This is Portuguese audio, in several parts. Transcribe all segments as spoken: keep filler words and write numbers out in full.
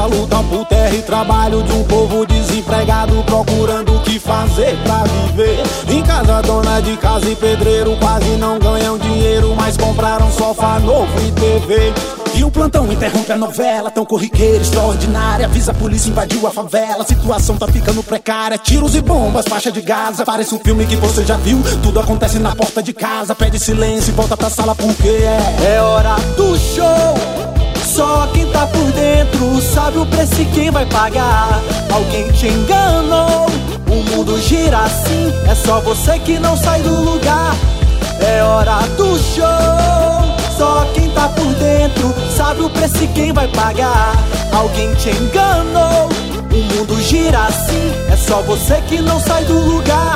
lutam por terra e trabalho de um povo desempregado, procurando o que fazer pra viver. Em casa, dona de casa e pedreiro quase não ganham dinheiro, mas compraram sofá novo e T V. E o plantão interrompe a novela, tão corriqueira, extraordinária. Avisa a polícia, invadiu a favela, a situação tá ficando precária. Tiros e bombas, faixa de Gaza, parece um filme que você já viu. Tudo acontece na porta de casa, pede silêncio e volta pra sala porque é É hora do show. Só quem tá por dentro sabe o preço e quem vai pagar. Alguém te enganou, o mundo gira assim, é só você que não sai do lugar. É hora do show. Só quem tá por dentro sabe o preço e quem vai pagar. Alguém te enganou, o mundo gira assim, é só você que não sai do lugar.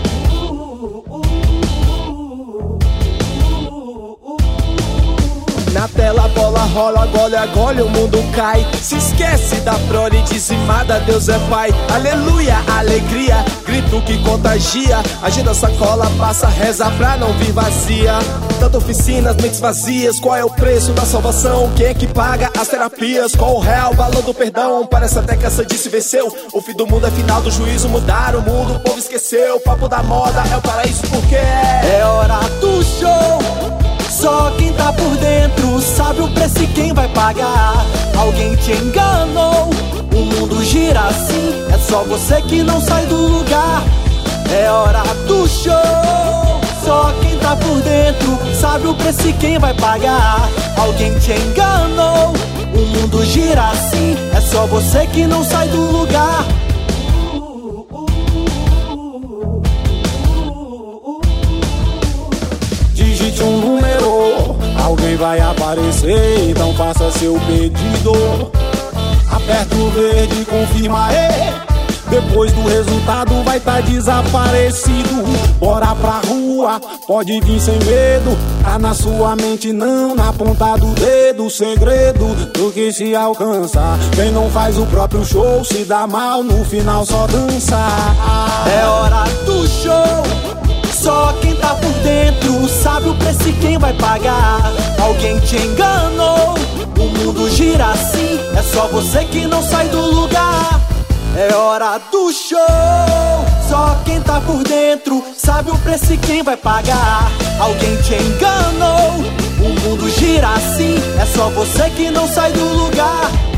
Na tela a bola rola, gole a gole, o mundo cai. Se esquece da prole dizimada, Deus é pai. Aleluia, alegria, grito que contagia. Agenda sacola, passa, reza pra não vir vazia. Tanta oficinas, mentes vazias, qual é o preço da salvação? Quem é que paga as terapias? Qual o real valor do perdão? Parece até que essa disse venceu. O fim do mundo é final do juízo, mudar o mundo, o povo esqueceu. O papo da moda é o paraíso porque é hora do show. Só quem tá por dentro sabe o preço e quem vai pagar. Alguém te enganou, o mundo gira assim, é só você que não sai do lugar. É hora do show. Só quem tá por dentro sabe o preço e quem vai pagar. Alguém te enganou, o mundo gira assim, é só você que não sai do lugar. digite um número, alguém vai aparecer, então faça seu pedido. Aperta o verde e confirma aí. Depois do resultado vai tá desaparecido. Bora pra rua, pode vir sem medo. Tá na sua mente, não na ponta do dedo. O segredo do que se alcança. Quem não faz o próprio show se dá mal, no final só dança. É hora do show. Só quem tá por dentro sabe o preço e quem vai pagar. Alguém te enganou, o mundo gira assim, é só você que não sai do lugar. É hora do show. Só quem tá por dentro sabe o preço e quem vai pagar. Alguém te enganou, o mundo gira assim, é só você que não sai do lugar.